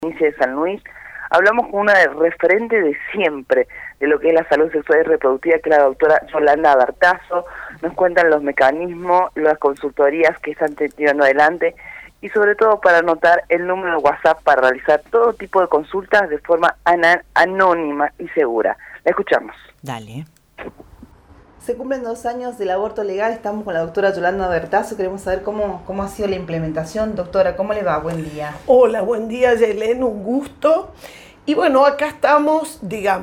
provincia de San Luis. Hablamos con una referente de siempre de lo que es la salud sexual y reproductiva, que es la doctora Yolanda Bertazo. Nos cuentan los mecanismos, las consultorías que están llevando adelante y sobre todo para anotar el número de WhatsApp para realizar todo tipo de consultas de forma anónima y segura. La escuchamos. Dale. Se cumplen 2 años del aborto legal, estamos con la doctora Yolanda Bertazo, queremos saber cómo ha sido la implementación. Doctora, ¿cómo le va? Buen día. Hola, buen día, Yelén, un gusto. Y bueno, acá estamos,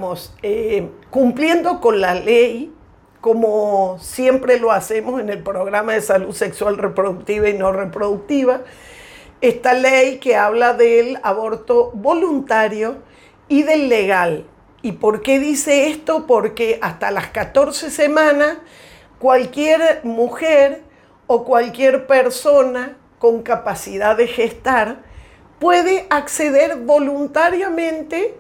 cumpliendo con la ley, como siempre lo hacemos en el programa de salud sexual reproductiva y no reproductiva. Esta ley que habla del aborto voluntario y del legal. ¿Y por qué dice esto? Porque hasta las 14 semanas cualquier mujer o cualquier persona con capacidad de gestar puede acceder voluntariamente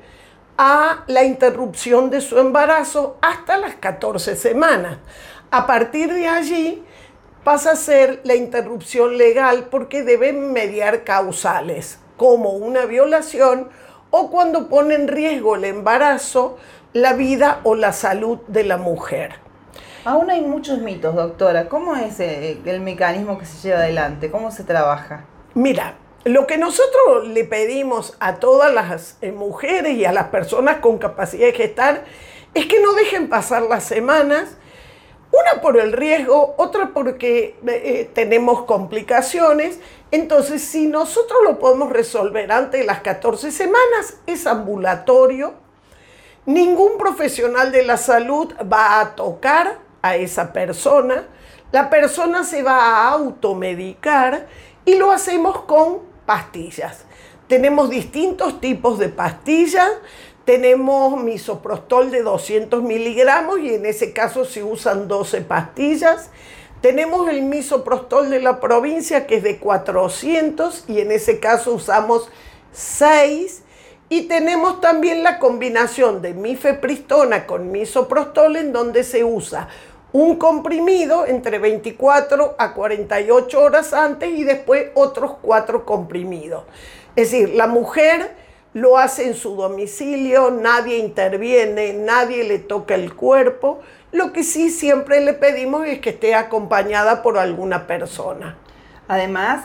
a la interrupción de su embarazo hasta las 14 semanas. A partir de allí pasa a ser la interrupción legal porque deben mediar causales, como una violación o cuando pone en riesgo el embarazo, la vida o la salud de la mujer. Aún hay muchos mitos, doctora. ¿Cómo es el mecanismo que se lleva adelante? ¿Cómo se trabaja? Mira, lo que nosotros le pedimos a todas las mujeres y a las personas con capacidad de gestar es que no dejen pasar las semanas, una por el riesgo, otra porque tenemos complicaciones. Entonces, si nosotros lo podemos resolver antes de las 14 semanas, es ambulatorio. Ningún profesional de la salud va a tocar a esa persona. La persona se va a automedicar y lo hacemos con pastillas. Tenemos distintos tipos de pastillas. Tenemos misoprostol de 200 miligramos y en ese caso se usan 12 pastillas. Tenemos el misoprostol de la provincia que es de 400 y en ese caso usamos 6. Y tenemos también la combinación de mifepristona con misoprostol en donde se usa un comprimido entre 24 a 48 horas antes y después otros 4 comprimidos. Es decir, la mujer lo hace en su domicilio, nadie interviene, nadie le toca el cuerpo. Lo que sí siempre le pedimos es que esté acompañada por alguna persona. Además,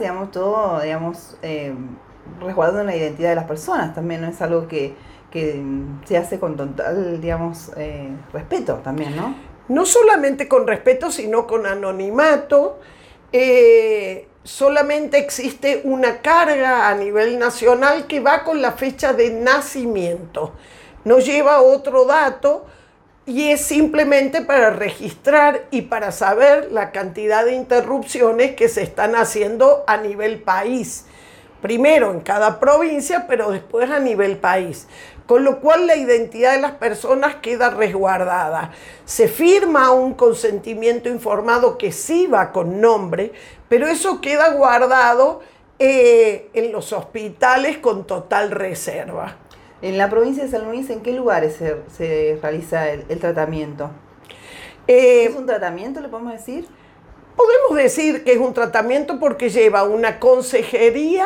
resguardando la identidad de las personas, también no es algo que se hace con total, respeto también, ¿no? No solamente con respeto, sino con anonimato. Solamente existe una carga a nivel nacional que va con la fecha de nacimiento. No lleva otro dato y es simplemente para registrar y para saber la cantidad de interrupciones que se están haciendo a nivel país. Primero en cada provincia, pero después a nivel país. Con lo cual la identidad de las personas queda resguardada. Se firma un consentimiento informado que sí va con nombre, pero eso queda guardado en los hospitales con total reserva. En la provincia de San Luis, ¿en qué lugares se realiza el tratamiento? ¿Es un tratamiento, le podemos decir? Podemos decir que es un tratamiento porque lleva una consejería,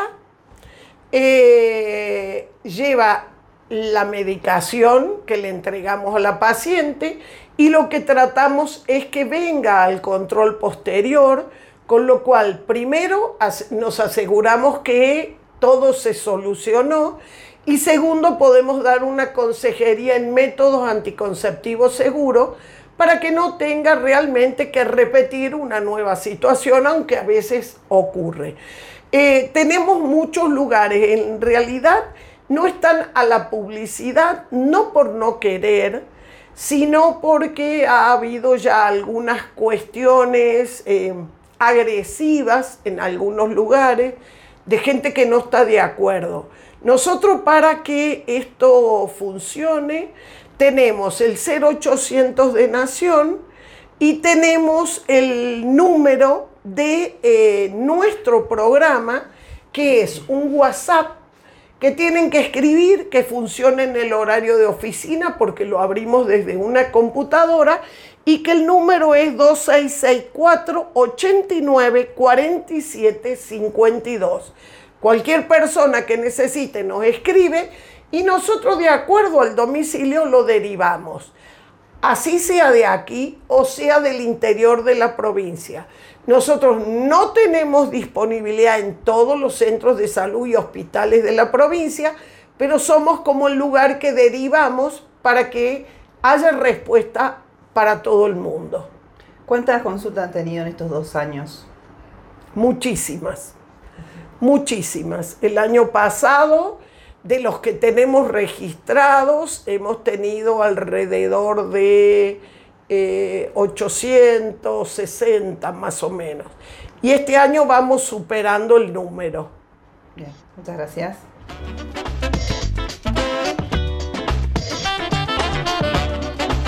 lleva la medicación que le entregamos a la paciente y lo que tratamos es que venga al control posterior, con lo cual primero nos aseguramos que todo se solucionó y segundo podemos dar una consejería en métodos anticonceptivos seguros para que no tenga realmente que repetir una nueva situación, aunque a veces ocurre. Tenemos muchos lugares, en realidad no están a la publicidad, no por no querer, sino porque ha habido ya algunas cuestiones agresivas en algunos lugares de gente que no está de acuerdo. Nosotros, para que esto funcione, tenemos el 0800 de Nación y tenemos el número de nuestro programa, que es un WhatsApp que tienen que escribir, que funcione en el horario de oficina porque lo abrimos desde una computadora y que el número es 2664 89 47 52. Cualquier persona que necesite nos escribe y nosotros de acuerdo al domicilio lo derivamos. Así sea de aquí o sea del interior de la provincia. Nosotros no tenemos disponibilidad en todos los centros de salud y hospitales de la provincia, pero somos como el lugar que derivamos para que haya respuesta para todo el mundo. ¿Cuántas consultas han tenido en estos 2 años? Muchísimas, muchísimas. El año pasado, de los que tenemos registrados, hemos tenido alrededor de 860 más o menos. Y este año vamos superando el número. Bien, muchas gracias.